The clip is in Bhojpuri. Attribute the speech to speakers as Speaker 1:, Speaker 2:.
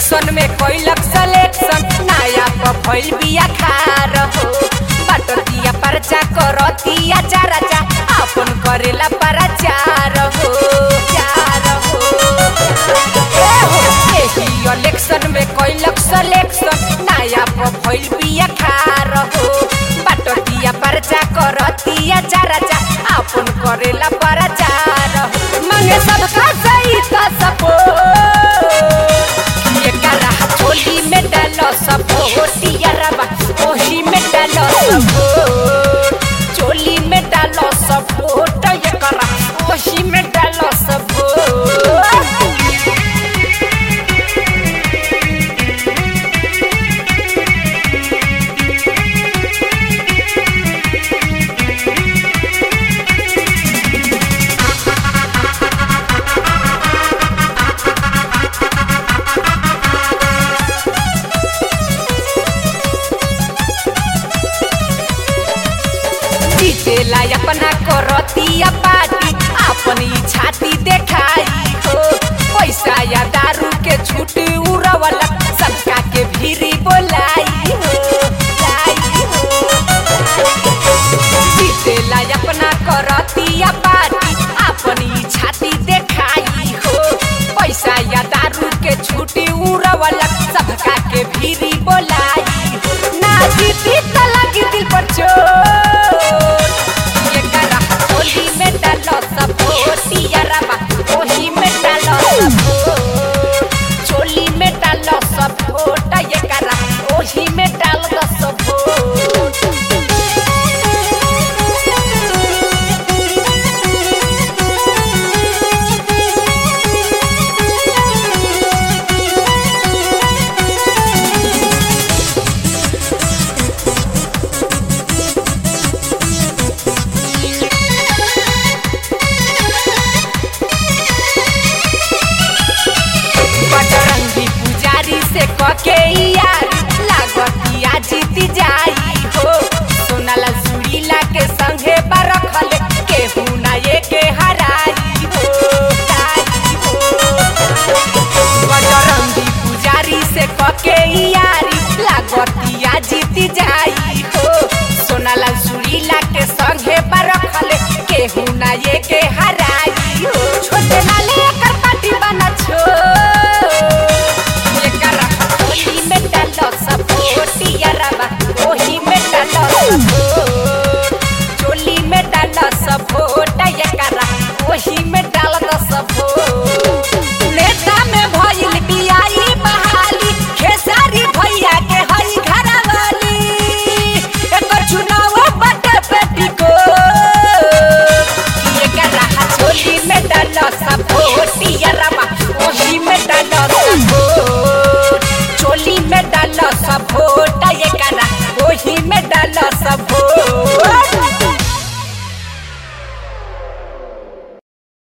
Speaker 1: इलेक्शन में कोइलक सिलेक्शन नया भइल बिया खार हो बटतिया परचा करतिया चाराचा अपन करेला प्रचार हो चार हो एही इलेक्शन में कोइलक सिलेक्शन नया भइल बिया खार हो बटतिया परचा करतिया चाराचा अपन करेला प्रचार हो मांगे सबका सही का सपोर्ट होली में डालो सब होतिया रबा ओही में डालो सब चोली में डालो सब वोट ये करा ओही में डालो सब जीतेला अपना करतिया पार्टी अपनी छाती देखाई हो पैसा या दारू के छूट उड़वला सबका के भीरी बोलाई हो जीतेला अपना करतिया पार्टी अपनी छाती देखाई हो पैसा या दारू के छूट उड़वला सबका के भीरी बोलाई ना जीती त लगी दिल पर चोट होली में डालो सब होतिया रबा ओही में डालो सब चोली में डालो सब वोट ये करा ओही में डाल दो सब के यार लागतिया जीती जाई हो सोनाला सुरीला के संगे बरखल केहू ना ये के हराई हो बजरंगी पुजारी से के यारी लागतिया जीती जाई हो सोनाला सुरीला के संगे बरखल केहू ना ये के हराई हो छोटे नाले कर पार्टी बना छो ओही में डालो सब चोली में डालो सब वोट ये करा ओही में डाल दो सब नेता में भइल बियाई बहाली खेसारी भैया के हई घरवाली एकर चुनाव बटे बेटी को ये करा चोली में डालो सब वोट